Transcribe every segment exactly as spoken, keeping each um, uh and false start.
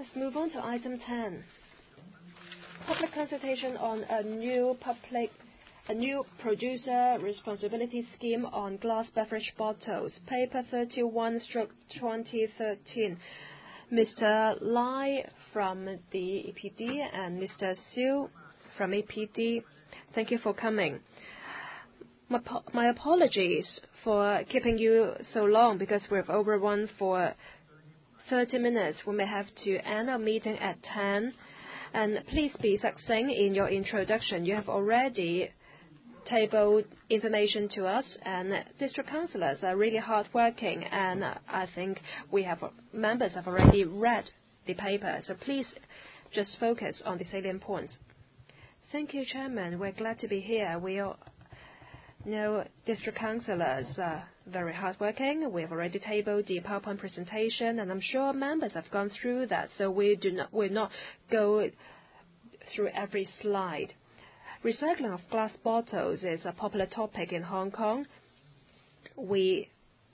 Let's move on to item ten. Public consultation on a new public, a new producer responsibility scheme on glass beverage bottles. Paper thirty-one twenty thirteen. Mister Lai from the E P D and Mister Siu from E P D. Thank you for coming. My, my apologies for keeping you so long because we've overrun for thirty minutes. We may have to end our meeting at ten. And please be succinct in your introduction. You have already tabled information to us, and district councillors are really hardworking, and I think we have members have already read the paper. So please just focus on the salient points. Thank you, Chairman. We're glad to be here. We all know district councillors are very hardworking. We've already tabled the PowerPoint presentation, and I'm sure members have gone through that. So we do not will not go through every slide. Recycling of glass bottles is a popular topic in Hong Kong. We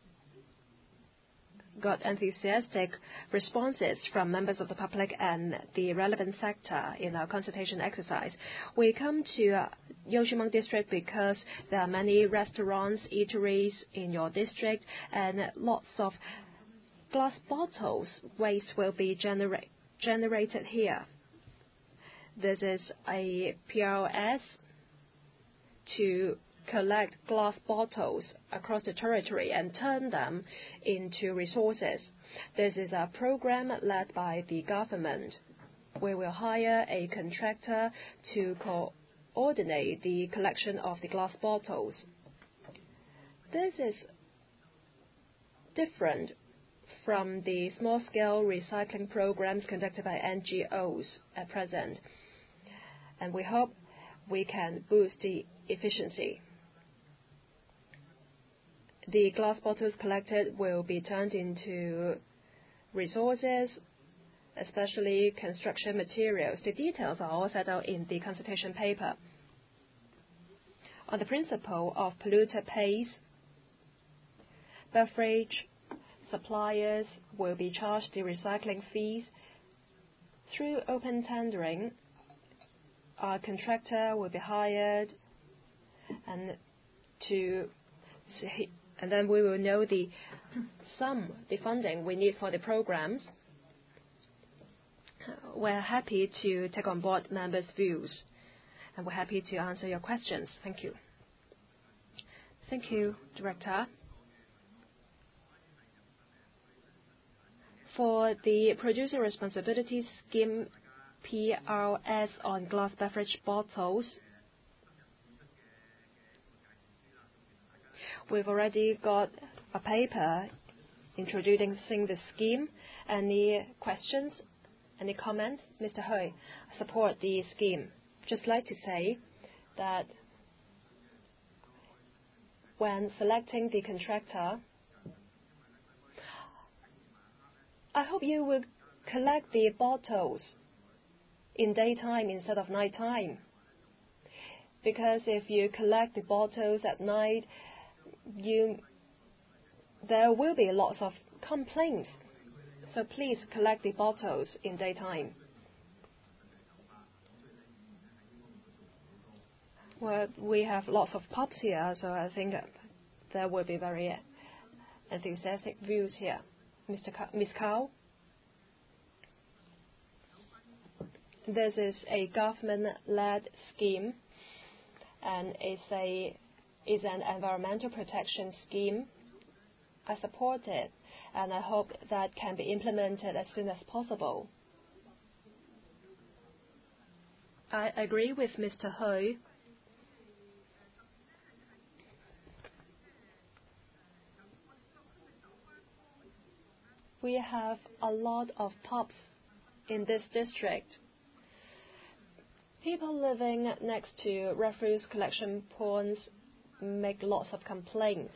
got enthusiastic responses from members of the public and the relevant sector in our consultation exercise. We come to uh, Yew Tee Meng district because there are many restaurants, eateries in your district, and lots of glass bottles waste will be genera generated here. This is a P R S to collect glass bottles across the territory and turn them into resources. This is a program led by the government. We will hire a contractor to coordinate the collection of the glass bottles. This is different from the small-scale recycling programs conducted by N G Os at present, and we hope we can boost the efficiency. The glass bottles collected will be turned into resources, especially construction materials. The details are all set out in the consultation paper. On the principle of polluter pays, beverage suppliers will be charged the recycling fees. Through open tendering, our contractor will be hired, and to and then we will know the sum, the funding we need for the programs. We're happy to take on board members' views, and we're happy to answer your questions. Thank you. Thank you, Director. For the Producer Responsibility Scheme P R S on glass beverage bottles, we've already got a paper introducing the scheme. Any questions? Any comments? Mister Hui, support the scheme. Just like to say that when selecting the contractor, I hope you will collect the bottles in daytime instead of nighttime. Because if you collect the bottles at night, you there will be lots of complaints. So please collect the bottles in daytime. Well, we have lots of pubs here, so I think there will be very enthusiastic views here. Mister Ka Miz Kao? This is a government-led scheme, and it's a is an environmental protection scheme. I support it, and I hope that can be implemented as soon as possible. I agree with Mister Hui. We have a lot of pubs in this district. People living next to refuse collection points make lots of complaints.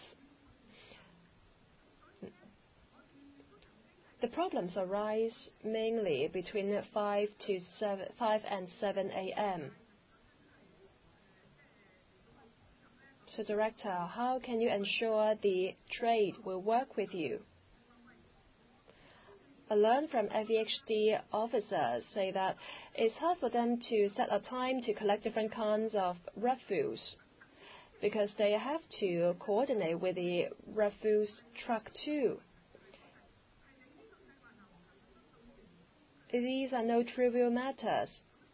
The problems arise mainly between five to seven, five and seven A M So, Director, how can you ensure the trade will work with you? I learned from F E H D officers say that it's hard for them to set a time to collect different kinds of refuse because they have to coordinate with the refuse truck too. These are no trivial matters,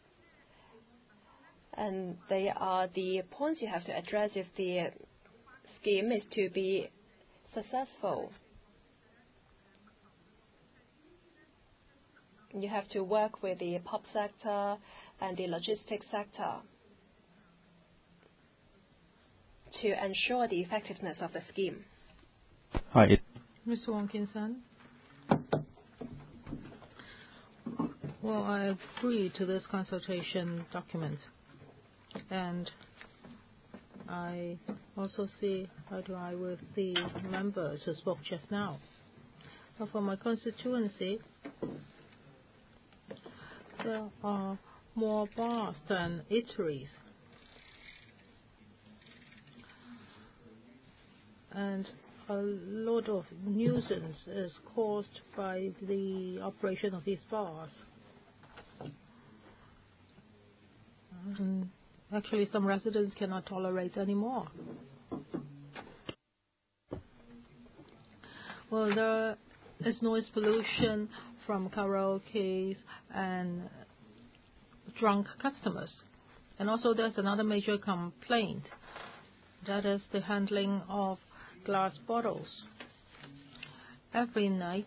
and they are the points you have to address if the scheme is to be successful. You have to work with the pub sector and the logistics sector to ensure the effectiveness of the scheme. Hi. Mister Wong Kin San. Well, I agree to this consultation document, and I also see eye to eye with the members who spoke just now. But for my constituency, there are more bars than eateries. And a lot of nuisance is caused by the operation of these bars. And actually, some residents cannot tolerate anymore. Well, there is noise pollution from karaoke and drunk customers. And also there's another major complaint, that is the handling of glass bottles. Every night,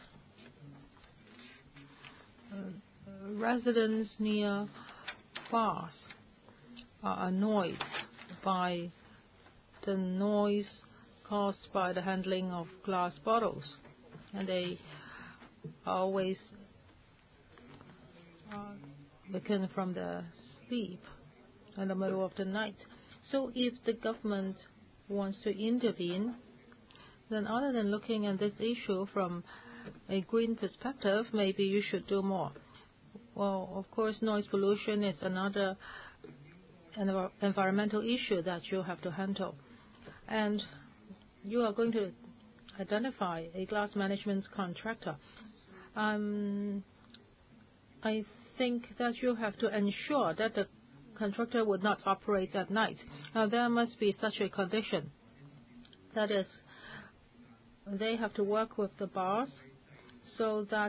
uh, residents near bars are annoyed by the noise caused by the handling of glass bottles, and they always uh, waken from their sleep in the middle of the night. So if the government wants to intervene, then other than looking at this issue from a green perspective, maybe you should do more. Well, of course, noise pollution is another environmental issue that you have to handle. And you are going to identify a glass management contractor. Um, I think that you have to ensure that the contractor would not operate at night. Now, there must be such a condition. That is, they have to work with the bars so that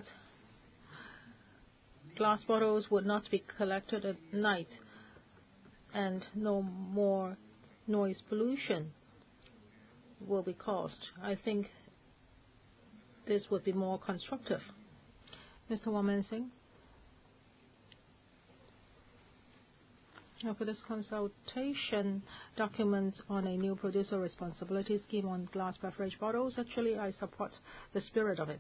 glass bottles would not be collected at night and no more noise pollution will be caused. I think this would be more constructive. Mister Wong Mensing. Now, for this consultation document on a new producer responsibility scheme on glass beverage bottles, actually I support the spirit of it.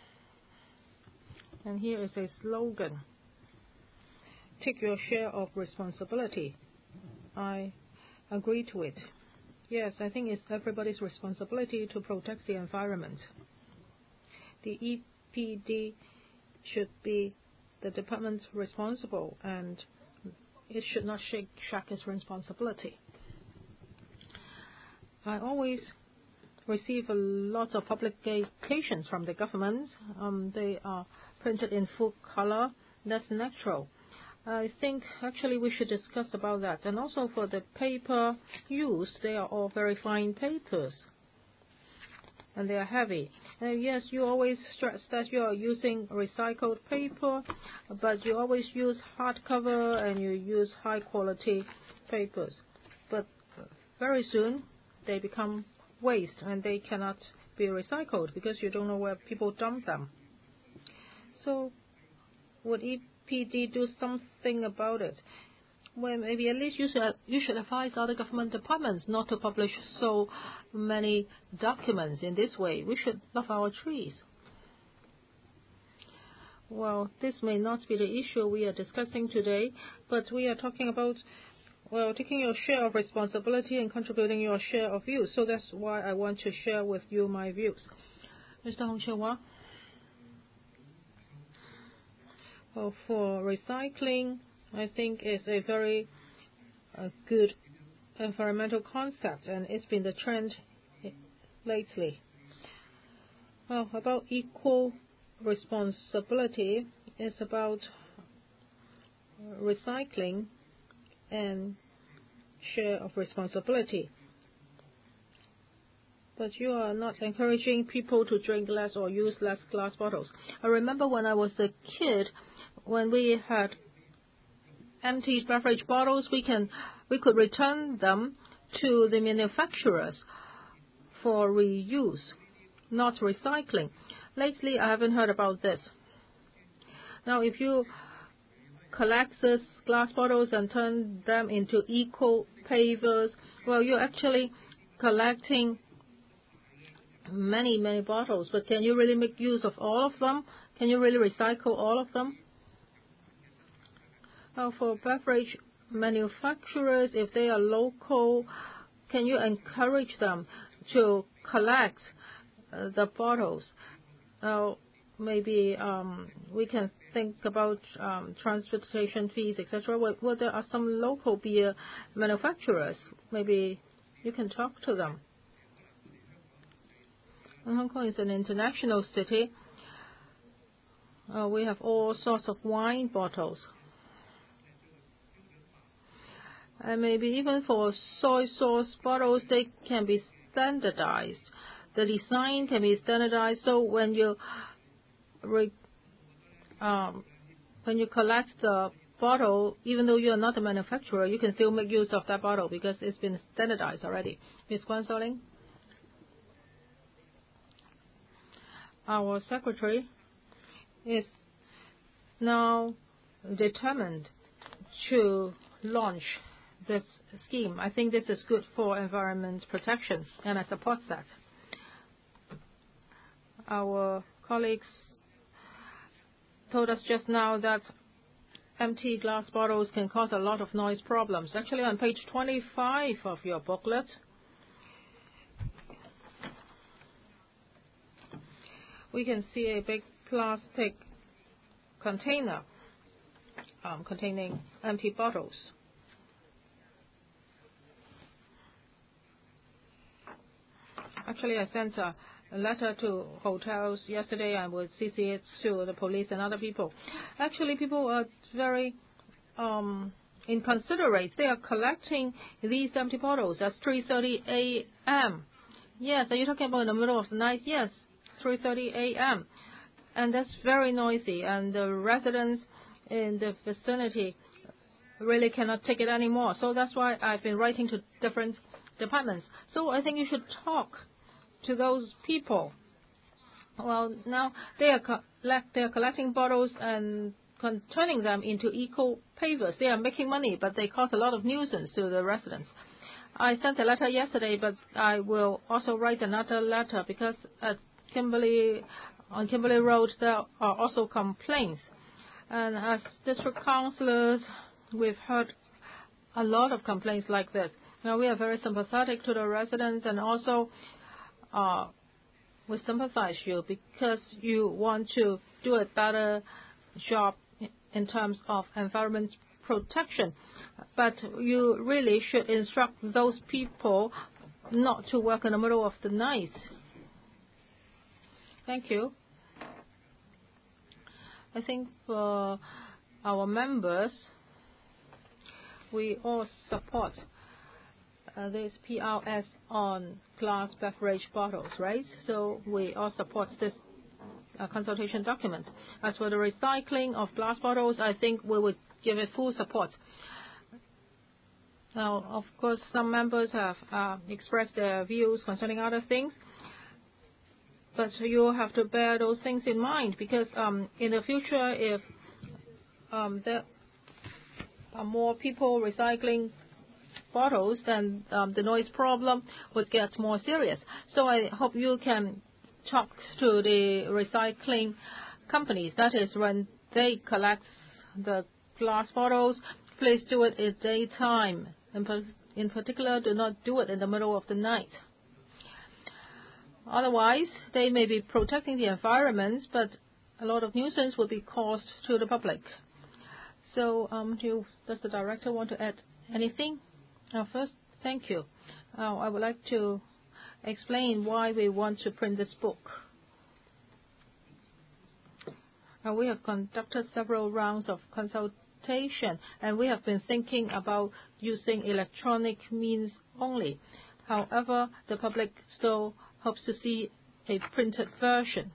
And here is a slogan: take your share of responsibility. I agree to it. Yes, I think it's everybody's responsibility to protect the environment. The E P D should be the department responsible, and it should not shake, shack its responsibility. I always receive a lot of publications from the government. Um, they are printed in full color. That's natural. I think actually we should discuss about that. And also for the paper used, they are all very fine papers. And they are heavy. Uh, yes, you always stress that you are using recycled paper, but you always use hardcover and you use high quality papers. But very soon they become waste and they cannot be recycled because you don't know where people dump them. So would E P D do something about it? Well, maybe at least you should, you should advise other government departments not to publish so many documents in this way. We should love our trees. Well, this may not be the issue we are discussing today, but we are talking about, well, taking your share of responsibility and contributing your share of views. So that's why I want to share with you my views. Mister Hong Chee-hwa. Well, for recycling, I think it's a very uh, good environmental concept, and it's been the trend lately. Well, about equal responsibility is about recycling and share of responsibility. But you are not encouraging people to drink less or use less glass bottles. I remember when I was a kid, when we had empty beverage bottles, we can we could return them to the manufacturers for reuse, not recycling. Lately, I haven't heard about this. Now, if you collect these glass bottles and turn them into eco pavers, well, you're actually collecting many, many bottles, but can you really make use of all of them? Can you really recycle all of them? Now, for beverage manufacturers, if they are local, can you encourage them to collect uh, the bottles? Now, maybe um, we can think about um, transportation fees, et cetera. Well, well, there are some local beer manufacturers. Maybe you can talk to them. And Hong Kong is an international city. Uh, we have all sorts of wine bottles. And maybe even for soy sauce bottles, they can be standardized. The design can be standardized, so when you re, um, when you collect the bottle, even though you are not a manufacturer, you can still make use of that bottle because it's been standardized already. Miz Guan Soling, our secretary is now determined to launch this scheme. I think this is good for environment protection, and I support that. Our colleagues told us just now that empty glass bottles can cause a lot of noise problems. Actually, on page twenty-five of your booklet, we can see a big plastic container um, containing empty bottles. Actually, I sent a, a letter to hotels yesterday and would C C it to the police and other people. Actually, people are very um, inconsiderate. They are collecting these empty bottles at three thirty a m Yes, are you talking about in the middle of the night? Yes, three thirty a m And that's very noisy, and the residents in the vicinity really cannot take it anymore. So that's why I've been writing to different departments. So I think you should talk to those people. Well, now they are collect, they are collecting bottles and turning them into eco pavers. They are making money, but they cause a lot of nuisance to the residents. I sent a letter yesterday, but I will also write another letter because at Kimberley, on Kimberley Road, there are also complaints. And as district councillors, we've heard a lot of complaints like this. Now, we are very sympathetic to the residents, and also uh, we sympathize you because you want to do a better job in terms of environment protection. But you really should instruct those people not to work in the middle of the night. Thank you. I think for our members, we all support uh, this P R S on glass beverage bottles, right? So we all support this uh, consultation document. As for the recycling of glass bottles, I think we would give it full support. Now, of course, some members have uh, expressed their views concerning other things. But you have to bear those things in mind because um, in the future, if um, there are more people recycling bottles, then um, the noise problem would get more serious. So I hope you can talk to the recycling companies. That is, when they collect the glass bottles, please do it in daytime. In particular, do not do it in the middle of the night. Otherwise, they may be protecting the environment, but a lot of nuisance will be caused to the public. So, um, do you, does the director want to add anything? Uh, first, thank you. Uh, I would like to explain why we want to print this book. And we have conducted several rounds of consultation, and we have been thinking about using electronic means only. However, the public still hopes to see a printed version.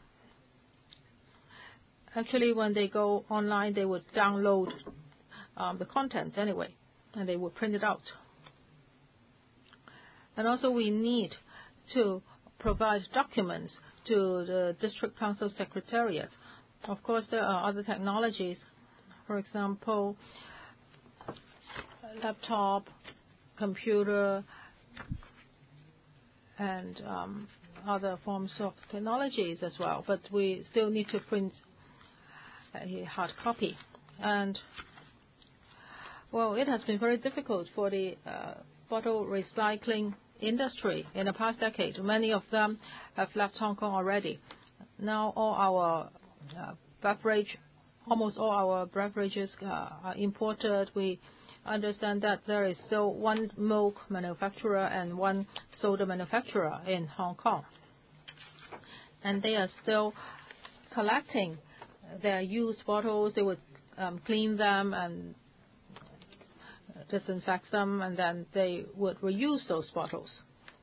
Actually, when they go online, they would download um, the contents anyway, and they would print it out. And also, we need to provide documents to the District Council Secretariat. Of course, there are other technologies. For example, laptop, computer, and um, other forms of technologies as well. But we still need to print a hard copy. And, well, it has been very difficult for the uh, bottle recycling industry in the past decade. Many of them have left Hong Kong already. Now all our uh, beverage, almost all our beverages uh, are imported. We understand that there is still one milk manufacturer and one soda manufacturer in Hong Kong. And they are still collecting their used bottles. They would um, clean them and disinfect them, and then they would reuse those bottles.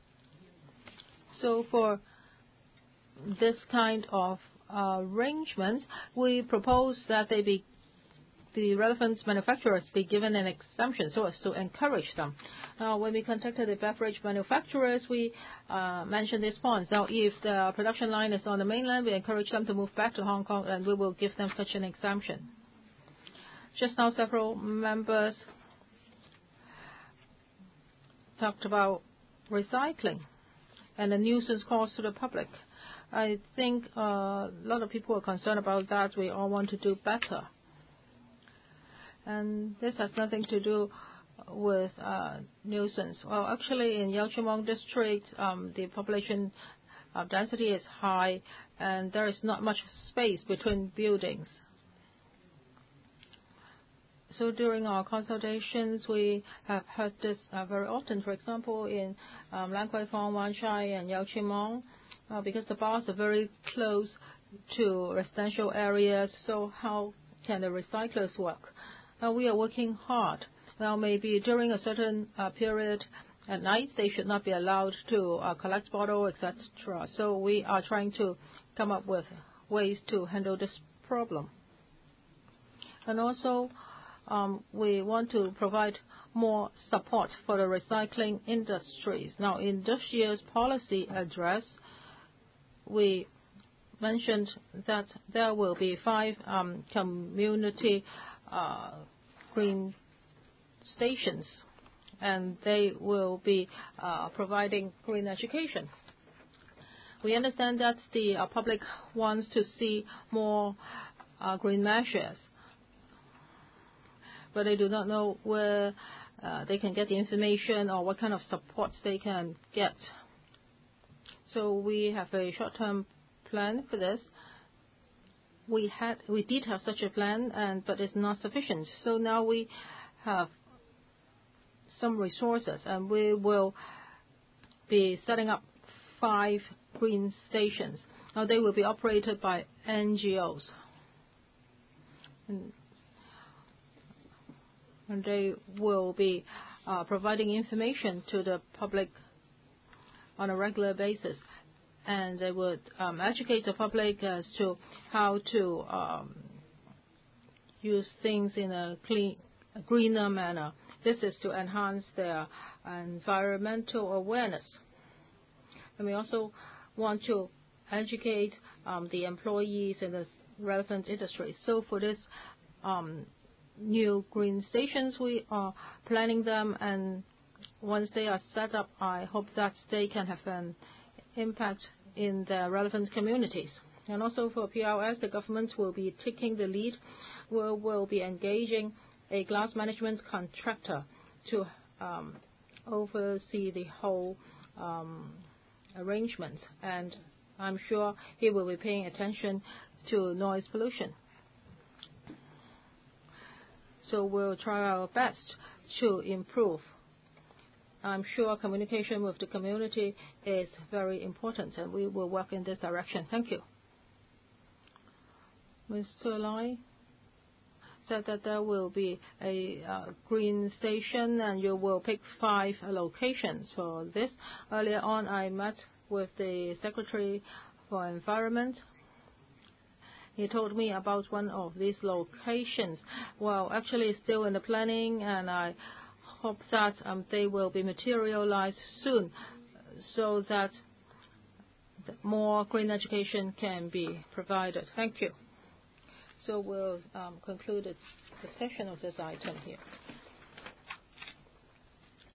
So for this kind of uh, arrangement, we propose that they be, the relevant manufacturers be given an exemption so as to encourage them. Now, when we contacted the beverage manufacturers, we uh, mentioned these points. Now, if the production line is on the mainland, we encourage them to move back to Hong Kong, and we will give them such an exemption. Just now, several members talked about recycling and the nuisance caused to the public. I think uh, a lot of people are concerned about that. We all want to do better. And this has nothing to do with uh, nuisance. Well, actually, in Yau Ching Mong district, um, the population uh, density is high, and there is not much space between buildings. So during our consultations, we have heard this uh, very often. For example, in um, Lan Kwai Fong, Wan Chai, and Yau Ching Mong, uh, because the bars are very close to residential areas, so how can the recyclers work? Uh, we are working hard. Now, maybe during a certain uh, period at night, they should not be allowed to uh, collect bottles, et cetera. So we are trying to come up with ways to handle this problem. And also, Um, we want to provide more support for the recycling industries. Now, in this year's policy address, we mentioned that there will be five um, community uh, green stations, and they will be uh, providing green education. We understand that the uh, public wants to see more uh, green measures, but they do not know where uh, they can get the information or what kind of support they can get. So we have a short-term plan for this. We had, we did have such a plan, and but it's not sufficient. So now we have some resources, and we will be setting up five green stations. Now they will be operated by N G Os. And And they will be uh, providing information to the public on a regular basis. And they would um, educate the public as to how to um, use things in a clean, a greener manner. This is to enhance their environmental awareness. And we also want to educate um, the employees in the relevant industries. So for this um, new green stations, we are planning them, and once they are set up, I hope that they can have an impact in the relevant communities. And also for P R S, the government will be taking the lead. We will be engaging a glass management contractor to um, oversee the whole um, arrangement, and I'm sure he will be paying attention to noise pollution. So we'll try our best to improve. I'm sure communication with the community is very important, and we will work in this direction. Thank you. Mister Lai said that there will be a uh, green station and you will pick five locations for this. Earlier on, I met with the Secretary for Environment. He told me about one of these locations. Well, actually, it's still in the planning, and I hope that um, they will be materialized soon so that more green education can be provided. Thank you. So we'll um, conclude the discussion of this item here.